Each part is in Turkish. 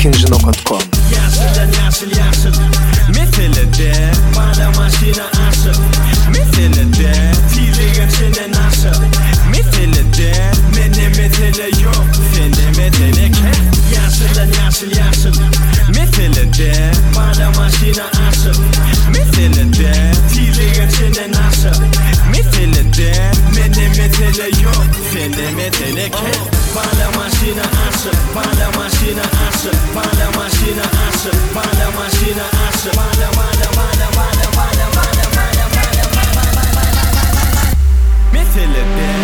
ikinci.com. Yaşıldan yaşıl Meselede bana maşina aşık Meselede tiliğin senin aşık Meselede mene mesele yok Sende mesele ken Yaşıldan yaşıl Meselede bana maşina aşık Meselede tiliğin senin aşık Meselede mene mesele yok Sende mesele ken Bana maşina aşık Bana maşina aşık Bana maşina aşık Bana maşina aşık Bana meselede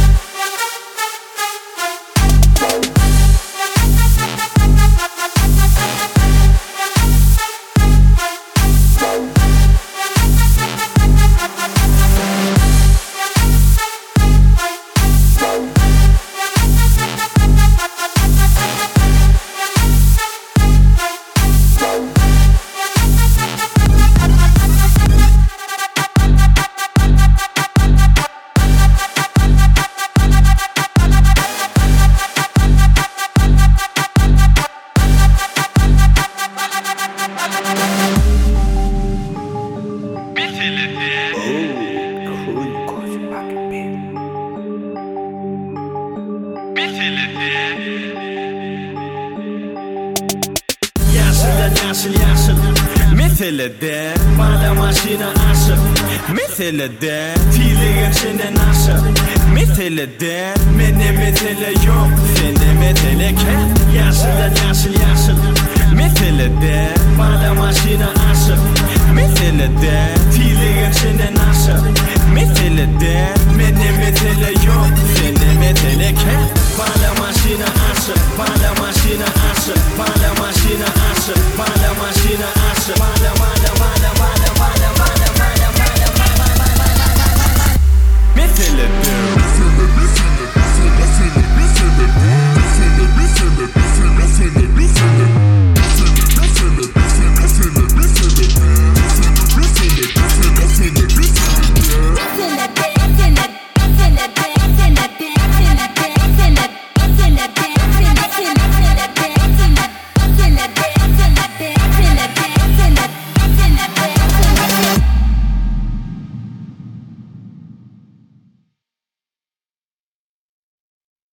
Yaşıl Meselede bana maşina aşık Meselede tiliğin senin aşık Meselede mene mesele yok Sende mesele ken Yaşıldan yaşıl Meselede bana maşina aşık